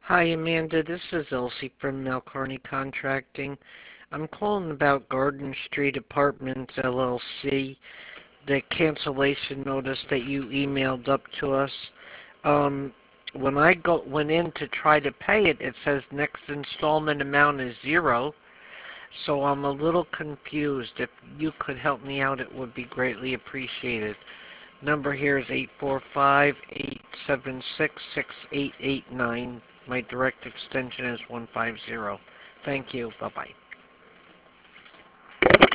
Hi, Amanda. This is Elsie from Mel Carney Contracting. I'm calling about Garden Street Apartments LLC, the cancellation notice that you emailed up to us. Um, when I went in to try to pay it, it says next installment amount is zero. So I'm a little confused. If you could help me out, it would be greatly appreciated. Number here is 845-876-6889. My direct extension is 150. Thank you. Bye-bye.